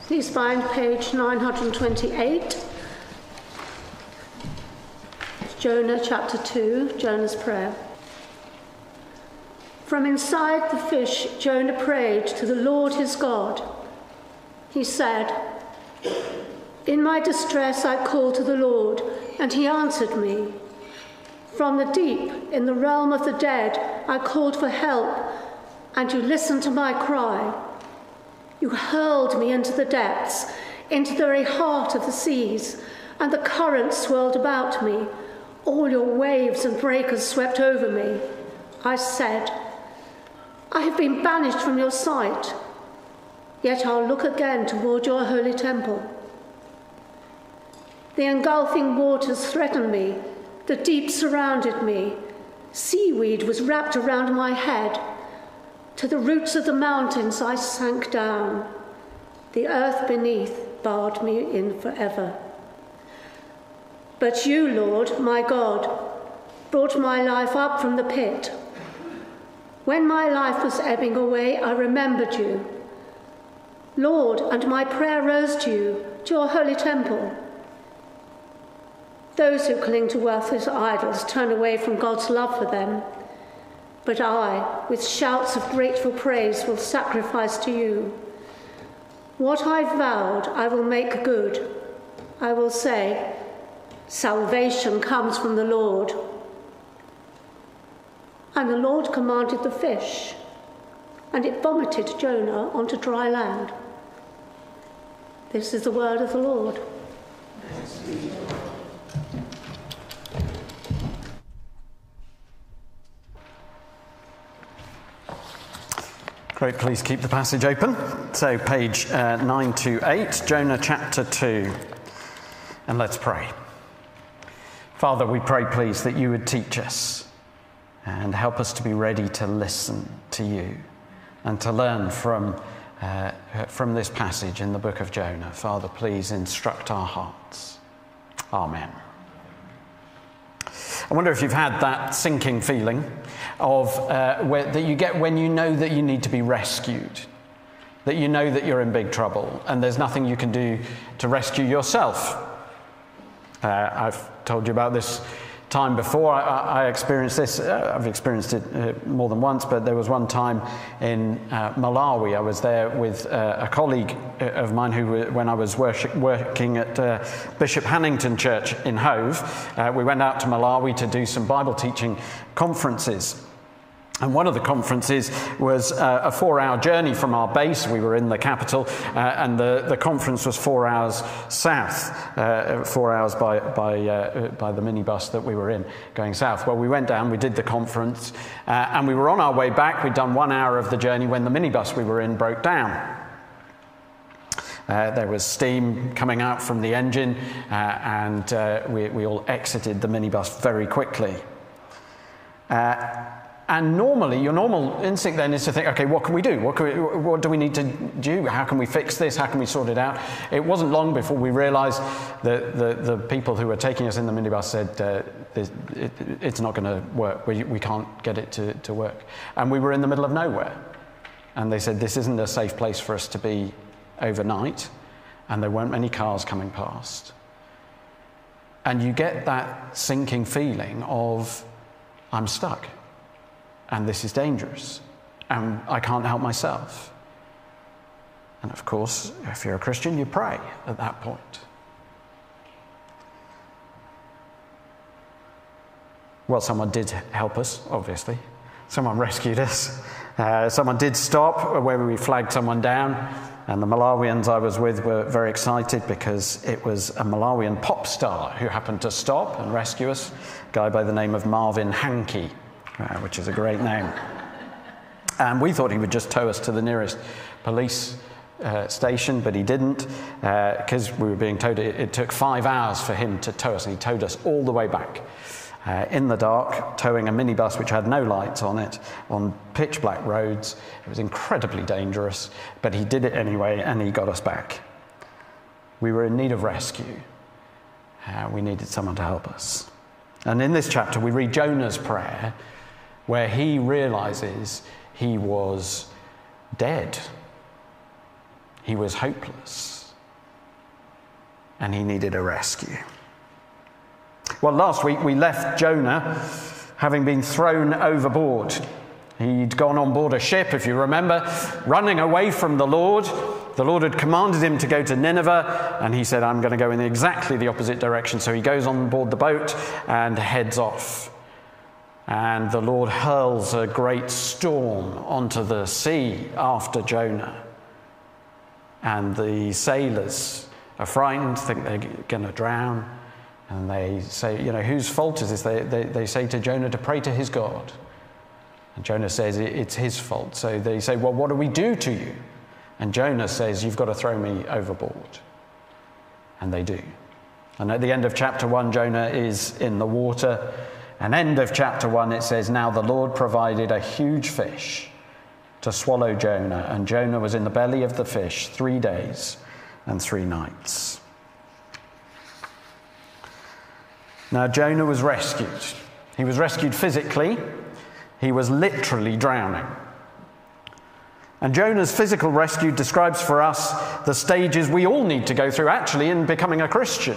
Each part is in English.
Please find page 928. Jonah chapter 2, Jonah's prayer. From inside the fish, Jonah prayed to the Lord his God. He said, "In my distress I called to the Lord, and he answered me. From the deep, in the realm of the dead, I called for help, and you listened to my cry. You hurled me into the depths, into the very heart of the seas, and the currents swirled about me. All your waves and breakers swept over me. I said, I have been banished from your sight, yet I'll look again toward your holy temple. The engulfing waters threatened me, the deep surrounded me. Seaweed was wrapped around my head. To the roots of the mountains I sank down. The earth beneath barred me in forever. But you, Lord, my God, brought my life up from the pit. When my life was ebbing away, I remembered you. Lord, and my prayer rose to you, to your holy temple. Those who cling to worthless idols turn away from God's love for them. But I, with shouts of grateful praise, will sacrifice to you. What I vowed, I will make good. I will say, salvation comes from the Lord. And the Lord commanded the fish, and it vomited Jonah onto dry land. This is the word of the Lord. Great, please keep the passage open. So page 928, Jonah chapter 2. And let's pray. Father, we pray, please, that you would teach us and help us to be ready to listen to you and to learn from this passage in the book of Jonah. Father, please instruct our hearts. Amen. I wonder if you've had that sinking feeling of that you get when you know that you need to be rescued, that you know that you're in big trouble and there's nothing you can do to rescue yourself. I've told you about this time before. I experienced this. I've experienced it more than once, but there was one time in Malawi. I was there with a colleague of mine when I was working at Bishop Hannington Church in Hove. We went out to Malawi to do some Bible teaching conferences. And one of the conferences was a 4-hour journey from our base. We were in the capital, and the conference was 4 hours south, 4 hours by the minibus that we were in, going south. Well, we went down, we did the conference, and we were on our way back. We'd done 1 hour of the journey when the minibus we were in broke down. There was steam coming out from the engine, and we all exited the minibus very quickly. And normally, your normal instinct then is to think, okay, what can we do? What do we need to do? How can we fix this? How can we sort it out? It wasn't long before we realised that the people who were taking us in the minibus said, it's not going to work. We can't get it to work. And we were in the middle of nowhere. And they said, this isn't a safe place for us to be overnight. And there weren't many cars coming past. And you get that sinking feeling of, I'm stuck. And this is dangerous, and I can't help myself. And of course, if you're a Christian, you pray at that point. Well, someone did help us, obviously. Someone rescued us. Someone did stop where we flagged someone down, and the Malawians I was with were very excited because it was a Malawian pop star who happened to stop and rescue us, a guy by the name of Marvin Hankey. Which is a great name. And we thought he would just tow us to the nearest police station, but he didn't, because we were being towed. It took 5 hours for him to tow us, and he towed us all the way back in the dark, towing a minibus which had no lights on it, on pitch black roads. It was incredibly dangerous, but he did it anyway, and he got us back. We were in need of rescue. We needed someone to help us. And in this chapter, we read Jonah's prayer, where he realizes he was dead. he was hopeless and he needed a rescue. Well, last week we left Jonah having been thrown overboard. He'd gone on board a ship, if you remember, running away from the Lord. The Lord had commanded him to go to Nineveh, and he said, I'm going to go in exactly the opposite direction. So he goes on board the boat and heads off. And the Lord hurls a great storm onto the sea after Jonah. And the sailors are frightened, think they're going to drown. And they say, whose fault is this? They say to Jonah to pray to his God. And Jonah says, it's his fault. So they say, well, what do we do to you? And Jonah says, you've got to throw me overboard. And they do. And at the end of chapter 1, Jonah is in the water. And end of chapter 1, it says, now the Lord provided a huge fish to swallow Jonah. And Jonah was in the belly of the fish 3 days and 3 nights. Now, Jonah was rescued. He was rescued physically. He was literally drowning. And Jonah's physical rescue describes for us the stages we all need to go through, actually, in becoming a Christian.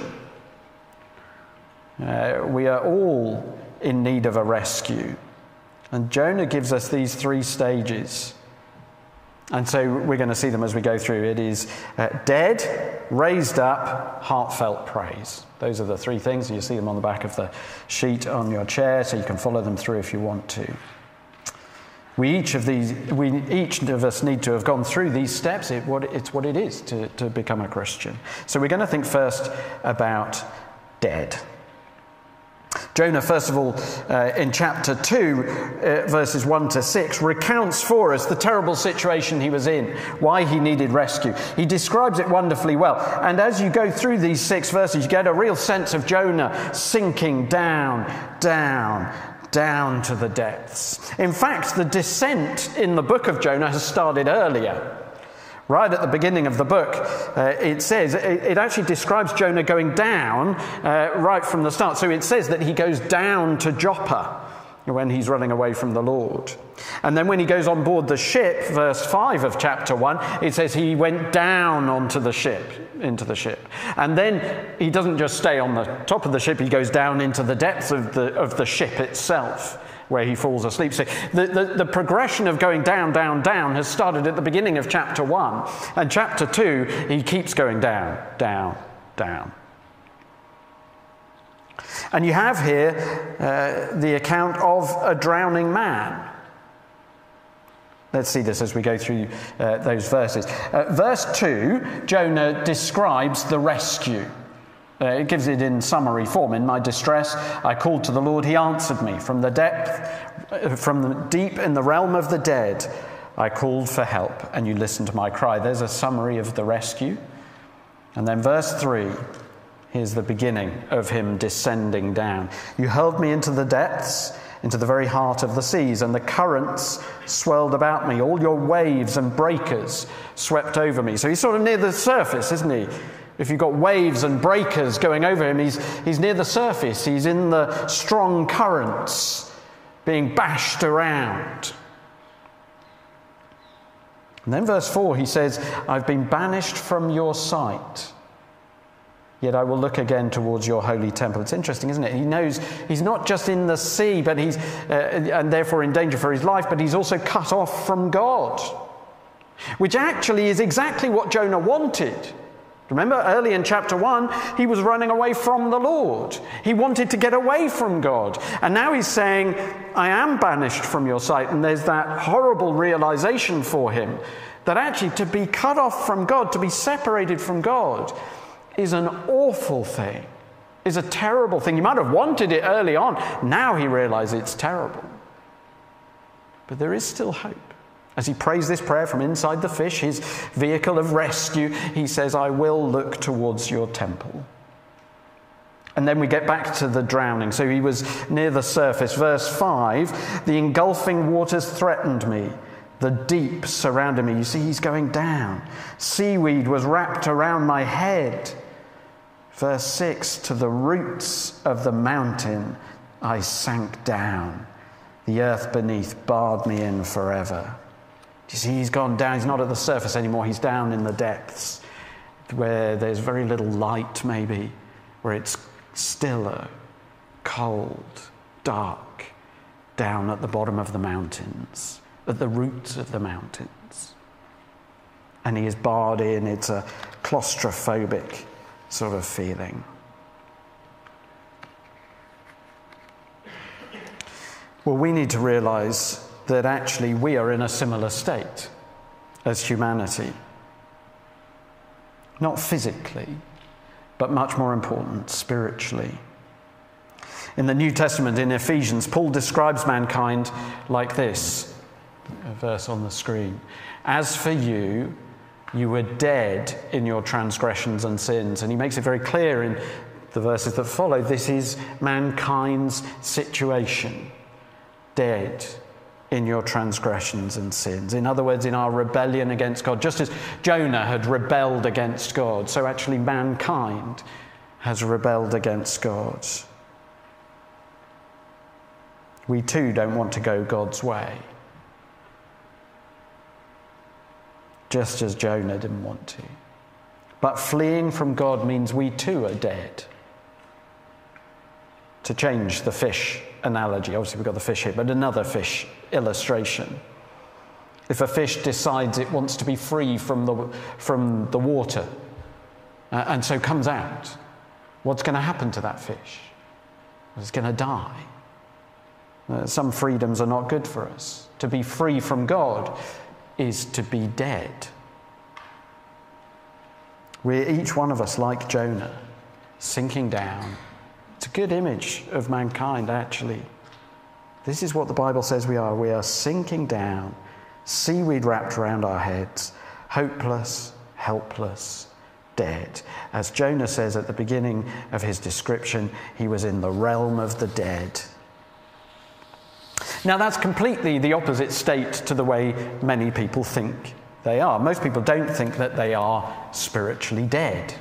We are all in need of a rescue. And Jonah gives us these 3 stages. And so we're going to see them as we go through. It is dead, raised up, heartfelt praise. Those are the 3 things. You see them on the back of the sheet on your chair, so you can follow them through if you want to. Each of us need to have gone through these steps. It's what it is to become a Christian. So we're going to think first about dead. Jonah, first of all, in chapter 2, verses 1 to 6, recounts for us the terrible situation he was in, why he needed rescue. He describes it wonderfully well. And as you go through these 6 verses, you get a real sense of Jonah sinking down to the depths. In fact, the descent in the book of Jonah has started earlier. Right at the beginning of the book, it says, it actually describes Jonah going down right from the start. So it says that he goes down to Joppa when he's running away from the Lord. And then when he goes on board the ship, verse 5 of chapter 1, it says he went down into the ship. And then he doesn't just stay on the top of the ship, he goes down into the depths of the ship itself, where he falls asleep. So the progression of going down has started at the beginning of chapter 1. And chapter 2, he keeps going down. And you have here the account of a drowning man. Let's see this as we go through those verses. Verse 2, Jonah describes the rescue. It gives it in summary form. In my distress, I called to the Lord. He answered me. From the deep in the realm of the dead, I called for help, and you listened to my cry. There's a summary of the rescue. And then verse 3, here's the beginning of him descending down. You hurled me into the depths, into the very heart of the seas, and the currents swelled about me. All your waves and breakers swept over me. So he's sort of near the surface, isn't he? If you've got waves and breakers going over him, he's near the surface. He's in the strong currents being bashed around. And then verse 4, he says, I've been banished from your sight, yet I will look again towards your holy temple. It's interesting, isn't it? He knows he's not just in the sea, but he's and therefore in danger for his life, but he's also cut off from God, which actually is exactly what Jonah wanted. Remember, early in chapter 1, he was running away from the Lord. He wanted to get away from God. And now he's saying, I am banished from your sight. And there's that horrible realization for him that actually to be cut off from God, to be separated from God, is an awful thing, is a terrible thing. He might have wanted it early on. Now he realizes it's terrible. But there is still hope. As he prays this prayer from inside the fish, his vehicle of rescue, he says, I will look towards your temple. And then we get back to the drowning. So he was near the surface. Verse 5, the engulfing waters threatened me. The deep surrounded me. You see, he's going down. Seaweed was wrapped around my head. Verse 6, to the roots of the mountain I sank down. The earth beneath barred me in forever. You see, he's gone down. He's not at the surface anymore. He's down in the depths where there's very little light, maybe, where it's stiller, cold, dark, down at the bottom of the mountains, at the roots of the mountains. And he is barred in. It's a claustrophobic sort of feeling. Well, we need to realize that actually we are in a similar state as humanity. Not physically, but much more important, spiritually. In the New Testament, in Ephesians, Paul describes mankind like this, a verse on the screen. As for you, you were dead in your transgressions and sins. And he makes it very clear in the verses that follow, this is mankind's situation. Dead in your transgressions and sins. In other words, in our rebellion against God. Just as Jonah had rebelled against God, so actually mankind has rebelled against God. We too don't want to go God's way. Just as Jonah didn't want to. But fleeing from God means we too are dead. To change the fish analogy, obviously we've got the fish here, but another fish illustration. If a fish decides it wants to be free from the water and so comes out, what's going to happen to that fish? It's going to die. Some freedoms are not good for us. To be free from God is to be dead. We're each one of us like Jonah, sinking down. It's a good image of mankind, actually. This is what the Bible says we are. We are sinking down, seaweed wrapped around our heads, hopeless, helpless, dead. As Jonah says at the beginning of his description, he was in the realm of the dead. Now, that's completely the opposite state to the way many people think they are. Most people don't think that they are spiritually dead.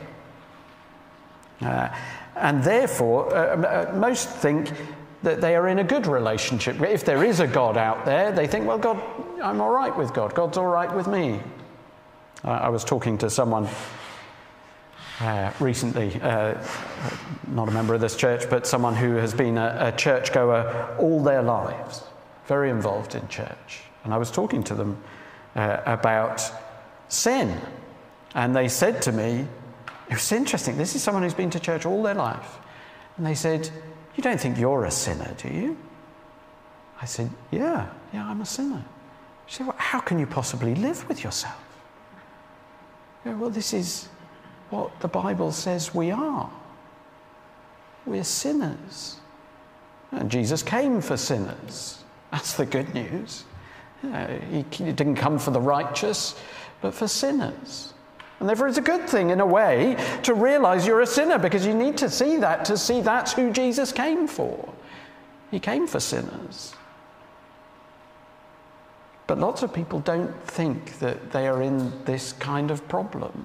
And therefore, most think that they are in a good relationship. If there is a God out there, they think, well, God, I'm all right with God. God's all right with me. I was talking to someone recently, not a member of this church, but someone who has been a churchgoer all their lives, very involved in church. And I was talking to them about sin. And they said to me, it was interesting, this is someone who's been to church all their life. And they said, you don't think you're a sinner, do you? I said, yeah, I'm a sinner. She said, well, how can you possibly live with yourself? Well, this is what the Bible says we are. We're sinners. And Jesus came for sinners. That's the good news. He didn't come for the righteous, but for sinners. And therefore it's a good thing, in a way, to realize you're a sinner, because you need to see that's who Jesus came for. He came for sinners. But lots of people don't think that they are in this kind of problem.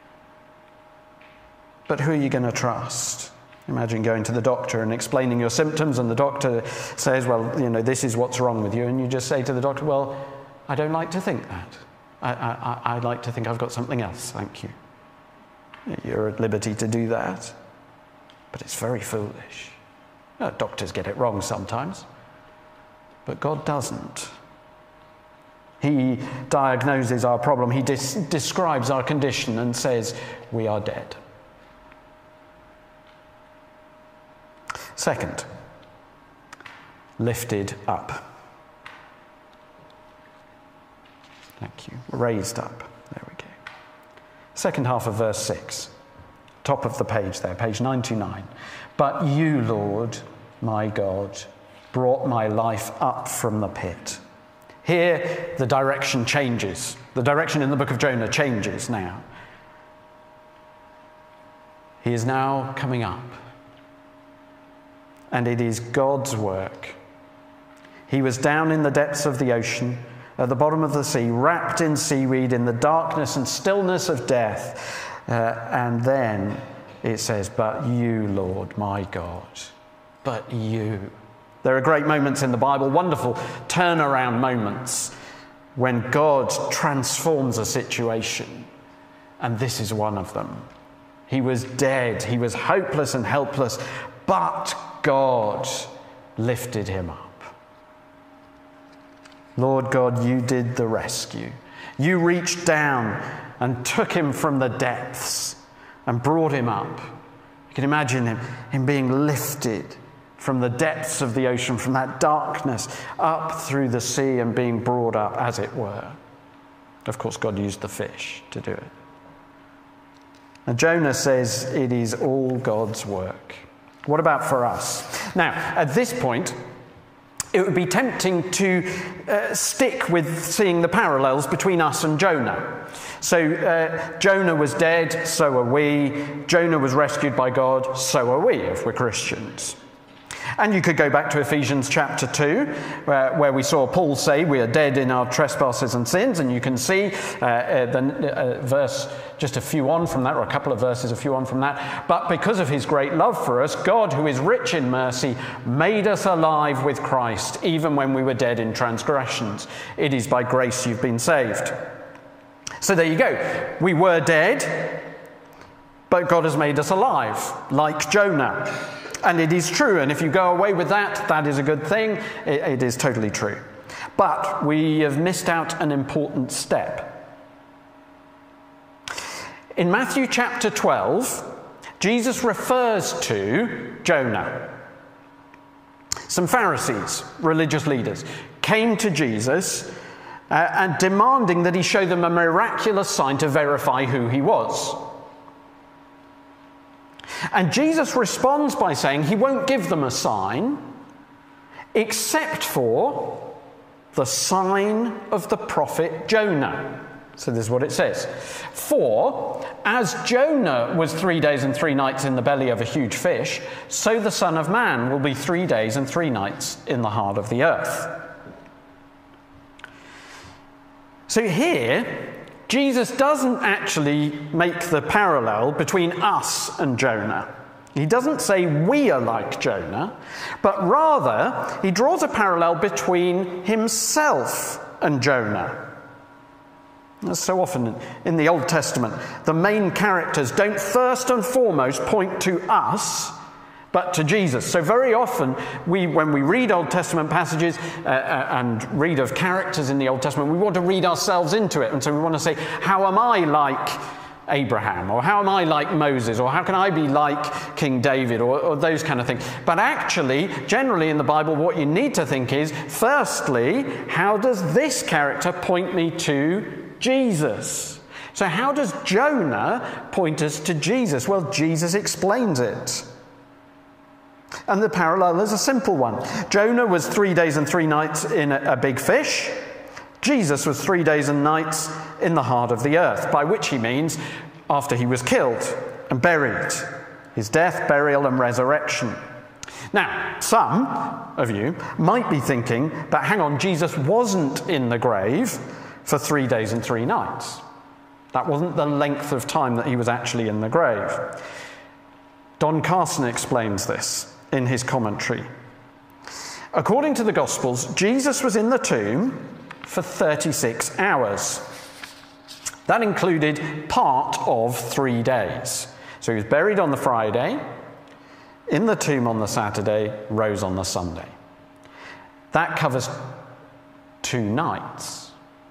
But who are you going to trust? Imagine going to the doctor and explaining your symptoms, and the doctor says, well, this is what's wrong with you. And you just say to the doctor, well, I don't like to think that. I like to think I've got something else, thank you. You're at liberty to do that. But it's very foolish. Doctors get it wrong sometimes. But God doesn't. He diagnoses our problem. He describes our condition and says, we are dead. Second, lifted up. Thank you. Raised up. There we go. Second half of verse 6. Top of the page there, page 929. But you, Lord, my God, brought my life up from the pit. Here, the direction changes. The direction in the book of Jonah changes now. He is now coming up. And it is God's work. He was down in the depths of the ocean, at the bottom of the sea, wrapped in seaweed, in the darkness and stillness of death. And then it says, but you, Lord, my God, but you. There are great moments in the Bible, wonderful turnaround moments when God transforms a situation, and this is one of them. He was dead, he was hopeless and helpless, but God lifted him up. Lord God, you did the rescue. You reached down and took him from the depths and brought him up. You can imagine him being lifted from the depths of the ocean, from that darkness, up through the sea and being brought up, as it were. Of course, God used the fish to do it. And Jonah says it is all God's work. What about for us? Now, at this point, it would be tempting to stick with seeing the parallels between us and Jonah. So Jonah was dead, so are we. Jonah was rescued by God, so are we, if we're Christians. And you could go back to Ephesians chapter 2, where we saw Paul say we are dead in our trespasses and sins, and you can see the verse just a few on from that, or a couple of verses a few on from that. But because of his great love for us, God, who is rich in mercy, made us alive with Christ, even when we were dead in transgressions. It is by grace you've been saved. So there you go. We were dead, but God has made us alive, like Jonah. And it is true, and if you go away with that, that is a good thing. It is totally true. But we have missed out an important step. In Matthew chapter 12, Jesus refers to Jonah. Some Pharisees, religious leaders, came to Jesus and demanding that he show them a miraculous sign to verify who he was. And Jesus responds by saying he won't give them a sign except for the sign of the prophet Jonah. So this is what it says. For as Jonah was 3 days and 3 nights in the belly of a huge fish, so the Son of Man will be 3 days and 3 nights in the heart of the earth. So here, Jesus doesn't actually make the parallel between us and Jonah. He doesn't say we are like Jonah, but rather he draws a parallel between himself and Jonah. As so often in the Old Testament, the main characters don't first and foremost point to us, but to Jesus. So very often, when we read Old Testament passages and read of characters in the Old Testament, we want to read ourselves into it. And so we want to say, how am I like Abraham? Or how am I like Moses? Or how can I be like King David? Or those kind of things. But actually, generally in the Bible, what you need to think is, firstly, how does this character point me to Jesus? So how does Jonah point us to Jesus? Well, Jesus explains it. And the parallel is a simple one. Jonah was 3 days and 3 nights in a big fish. Jesus was 3 days and nights in the heart of the earth, by which he means after he was killed and buried. His death, burial, and resurrection. Now, some of you might be thinking, but hang on, Jesus wasn't in the grave for 3 days and 3 nights. That wasn't the length of time that he was actually in the grave. Don Carson explains this in his commentary. According to the Gospels, Jesus was in the tomb for 36 hours. That included part of 3 days. So he was buried on the Friday, in the tomb on the Saturday, rose on the Sunday. That covers 2 nights.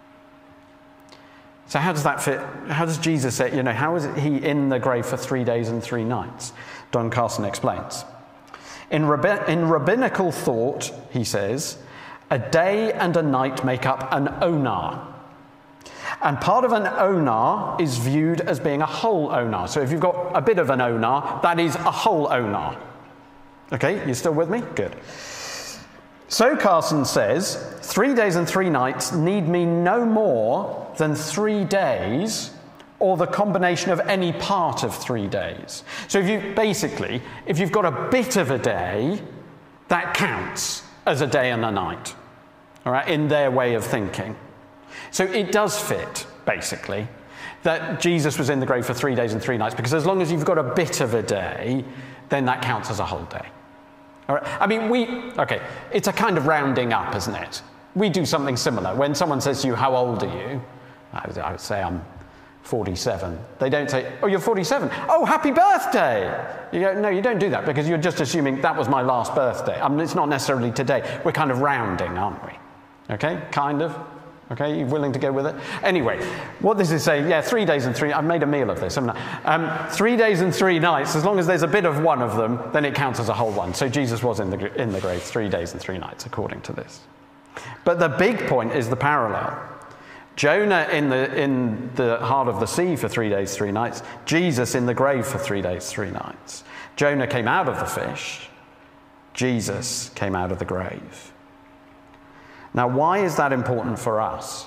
So how does that fit? How does Jesus say, how is he in the grave for 3 days and 3 nights? Don Carson explains. In rabbinical thought, he says, a day and a night make up an onar. And part of an onar is viewed as being a whole onar. So if you've got a bit of an onar, that is a whole onar. Okay, you still with me? Good. So Carson says, 3 days and 3 nights need mean no more than 3 days or the combination of any part of 3 days. So if you've got a bit of a day, that counts as a day and a night, all right, in their way of thinking. So it does fit, basically, that Jesus was in the grave for 3 days and 3 nights, because as long as you've got a bit of a day, then that counts as a whole day. All right? I mean, it's a kind of rounding up, isn't it? We do something similar. When someone says to you, how old are you? I would say, I'm 47. They don't say, oh, you're 47. Oh, happy birthday. You go, no, you don't do that, because you're just assuming that was my last birthday. It's not necessarily today. We're kind of rounding, aren't we? Okay, kind of. Okay, you willing to go with it? Anyway, what this is saying, 3 days and 3, I've made a meal of this, haven't I? 3 days and 3 nights, as long as there's a bit of one of them, then it counts as a whole one. So Jesus was in the grave 3 days and 3 nights, according to this. But the big point is the parallel. Jonah in the heart of the sea for 3 days, 3 nights. Jesus in the grave for 3 days, 3 nights. Jonah came out of the fish. Jesus came out of the grave. Now, why is that important for us?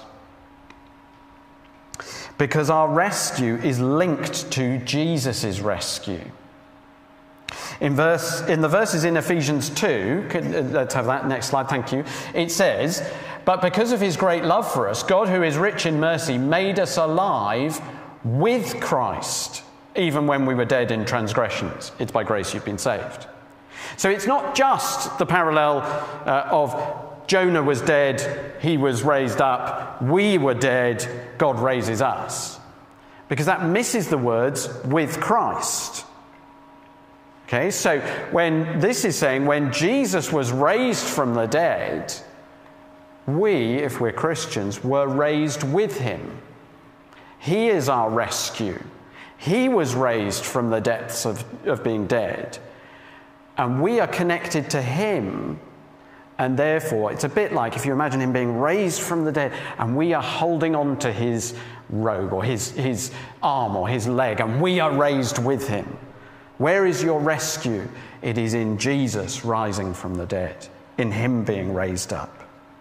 Because our rescue is linked to Jesus' rescue. In the verses in Ephesians 2, let's have that next slide, thank you. It says, but because of his great love for us, God, who is rich in mercy, made us alive with Christ, even when we were dead in transgressions. It's by grace you've been saved. So it's not just the parallel of Jonah was dead, he was raised up, we were dead, God raises us. Because that misses the words, with Christ. Okay, so when this is saying, when Jesus was raised from the dead, we, if we're Christians, were raised with him. He is our rescue. He was raised from the depths of being dead. And we are connected to him. And therefore, it's a bit like if you imagine him being raised from the dead and we are holding on to his robe or his arm or his leg, and we are raised with him. Where is your rescue? It is in Jesus rising from the dead, in him being raised up.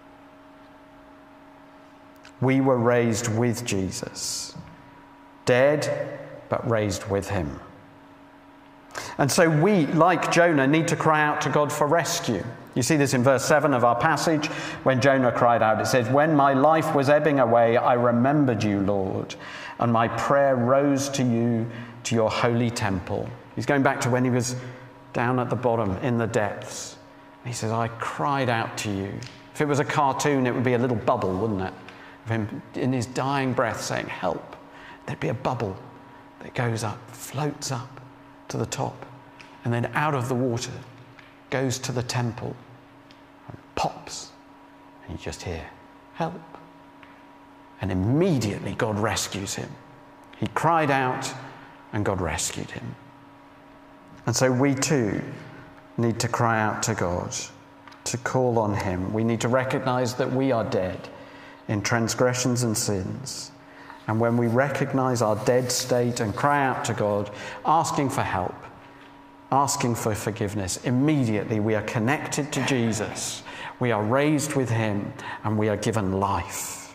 We were raised with Jesus, dead but raised with him. And so we, like Jonah, need to cry out to God for rescue. You see this in verse 7 of our passage. When Jonah cried out, it says, when my life was ebbing away, I remembered you, Lord, and my prayer rose to you, to your holy temple. He's going back to when he was down at the bottom in the depths. He says, I cried out to you. If it was a cartoon, it would be a little bubble, wouldn't it? Of him in his dying breath saying, help. There'd be a bubble that goes up, floats up to the top, and then out of the water goes to the temple and pops, and you just hear, help. And immediately God rescues him. He cried out and God rescued him. And so we too need to cry out to God, to call on him. We need to recognize that we are dead in transgressions and sins. And when we recognize our dead state and cry out to God, asking for help, asking for forgiveness, immediately we are connected to Jesus. We are raised with him and we are given life.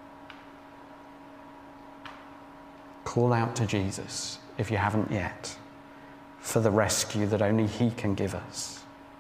Call out to Jesus, if you haven't yet, for the rescue that only he can give us.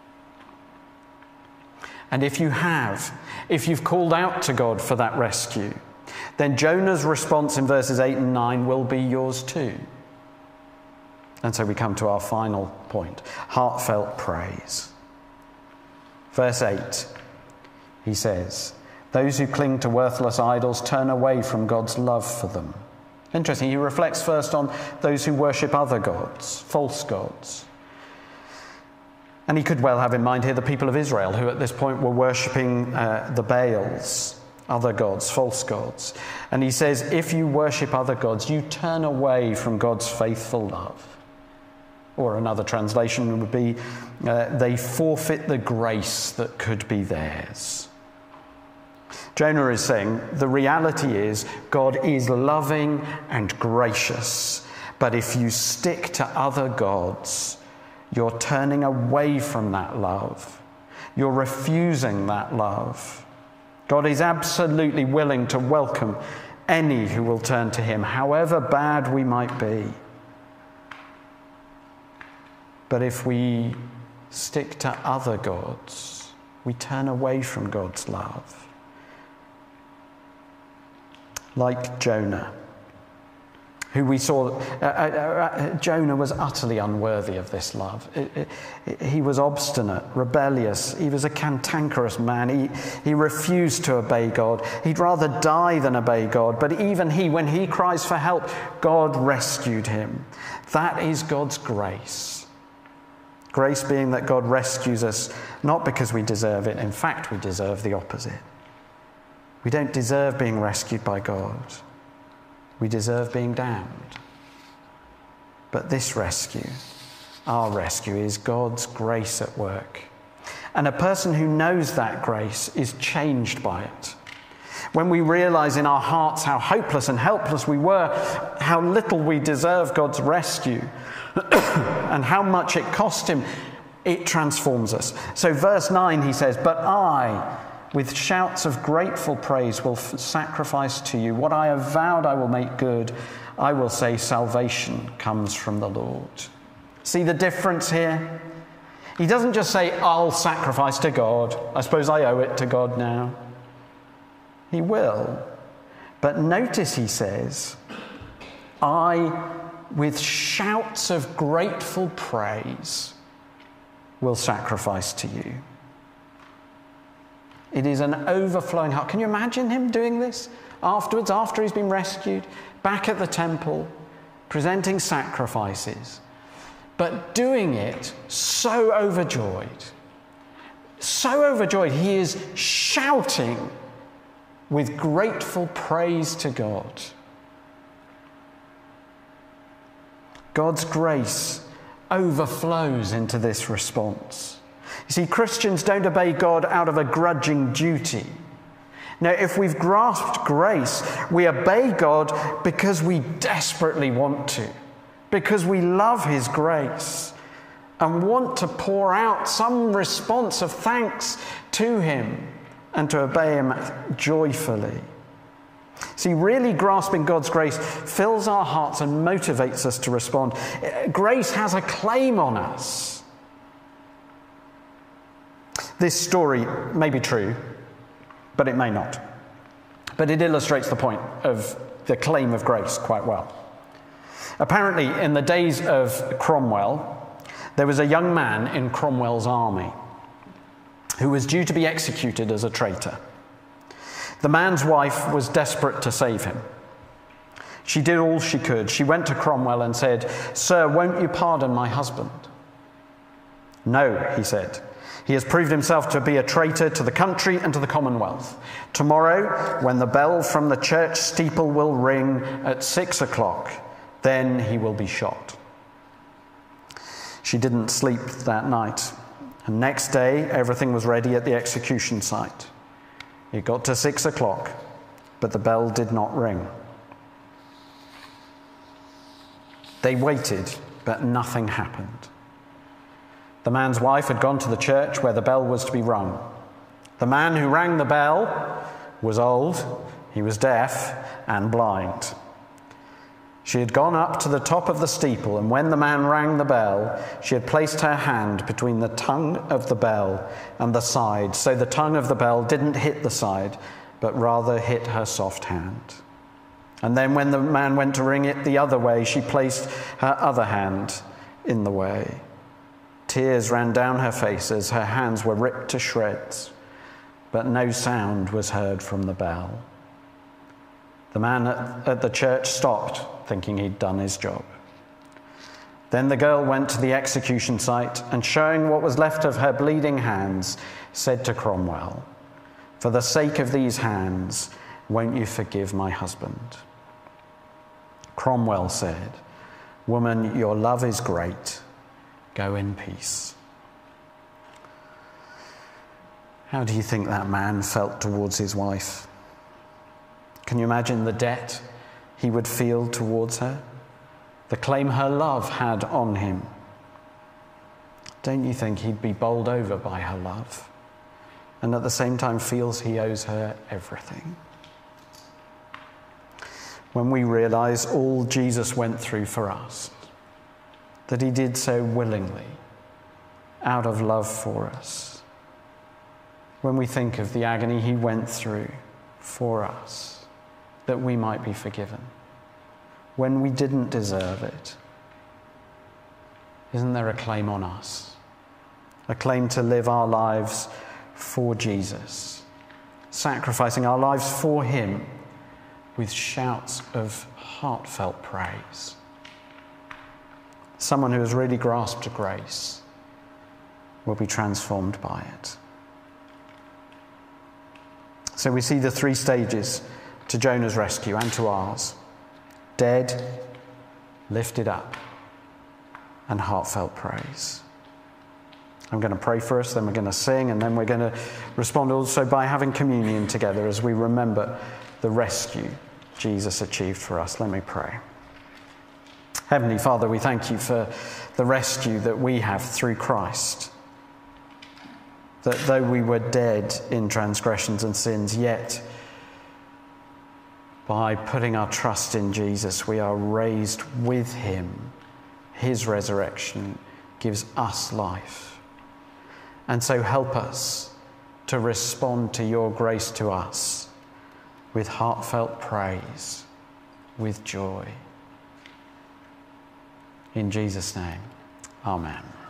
And if you have, if you've called out to God for that rescue, then Jonah's response in verses 8 and 9 will be yours too. And so we come to our final point, heartfelt praise. Verse 8, he says, those who cling to worthless idols turn away from God's love for them. Interesting, he reflects first on those who worship other gods, false gods. And he could well have in mind here the people of Israel, who at this point were worshipping the Baals, other gods, false gods. And he says, if you worship other gods, you turn away from God's faithful love. Or another translation would be, they forfeit the grace that could be theirs. Jonah is saying the reality is God is loving and gracious, but if you stick to other gods, you're turning away from that love. You're refusing that love. God is absolutely willing to welcome any who will turn to him, however bad we might be. But if we stick to other gods, we turn away from God's love. Like Jonah, who we saw, Jonah was utterly unworthy of this love. He was obstinate, rebellious. He was a cantankerous man. He refused to obey God. He'd rather die than obey God. But even he, when he cries for help, God rescued him. That is God's grace. Grace being that God rescues us not because we deserve it. In fact, we deserve the opposite. We don't deserve being rescued by God. We deserve being damned. But this rescue, our rescue, is God's grace at work. And a person who knows that grace is changed by it. When we realize in our hearts how hopeless and helpless we were, how little we deserve God's rescue, and how much it cost him, it transforms us. So verse 9, he says, "But I, with shouts of grateful praise, will sacrifice to you. What I have vowed I will make good. I will say salvation comes from the Lord." See the difference here? He doesn't just say, "I'll sacrifice to God. I suppose I owe it to God now." He will. But notice he says, "I, with shouts of grateful praise, will sacrifice to you." It is an overflowing heart. Can you imagine him doing this afterwards, after he's been rescued, back at the temple, presenting sacrifices, but doing it so overjoyed. So overjoyed, he is shouting with grateful praise to God. God's grace overflows into this response. You see, Christians don't obey God out of a grudging duty. Now, if we've grasped grace, we obey God because we desperately want to, because we love his grace and want to pour out some response of thanks to him and to obey him joyfully. See, really grasping God's grace fills our hearts and motivates us to respond. Grace has a claim on us. This story may be true, but it may not. But it illustrates the point of the claim of grace quite well. Apparently, in the days of Cromwell, there was a young man in Cromwell's army who was due to be executed as a traitor. The man's wife was desperate to save him. She did all she could. She went to Cromwell and said, "Sir, won't you pardon my husband?" "No," he said. "He has proved himself to be a traitor to the country and to the Commonwealth. Tomorrow, when the bell from the church steeple will ring at 6 o'clock, then he will be shot." She didn't sleep that night. And next day, everything was ready at the execution site. It got to 6 o'clock, but the bell did not ring. They waited, but nothing happened. The man's wife had gone to the church where the bell was to be rung. The man who rang the bell was old, he was deaf and blind. She had gone up to the top of the steeple, and when the man rang the bell, she had placed her hand between the tongue of the bell and the side, so the tongue of the bell didn't hit the side, but rather hit her soft hand. And then when the man went to ring it the other way, she placed her other hand in the way. Tears ran down her face as her hands were ripped to shreds, but no sound was heard from the bell. The man at the church stopped, thinking he'd done his job. Then the girl went to the execution site and, showing what was left of her bleeding hands, said to Cromwell, "For the sake of these hands, won't you forgive my husband?" Cromwell said, "Woman, your love is great. Go in peace." How do you think that man felt towards his wife? Can you imagine the debt he would feel towards her? The claim her love had on him. Don't you think he'd be bowled over by her love, and at the same time feels he owes her everything? When we realize all Jesus went through for us, that he did so willingly, out of love for us. When we think of the agony he went through for us, that we might be forgiven. when we didn't deserve it. Isn't there a claim on us? A claim to live our lives for Jesus, sacrificing our lives for him with shouts of heartfelt praise. Someone who has really grasped grace will be transformed by it. So we see the three stages to Jonah's rescue and to ours: dead, lifted up, and heartfelt praise. I'm going to pray for us, then we're going to sing, and then we're going to respond also by having communion together as we remember the rescue Jesus achieved for us. Let me pray. Heavenly Father, we thank you for the rescue that we have through Christ. That though we were dead in transgressions and sins, yet by putting our trust in Jesus, we are raised with him. His resurrection gives us life. And so help us to respond to your grace to us with heartfelt praise, with joy. In Jesus' name, amen.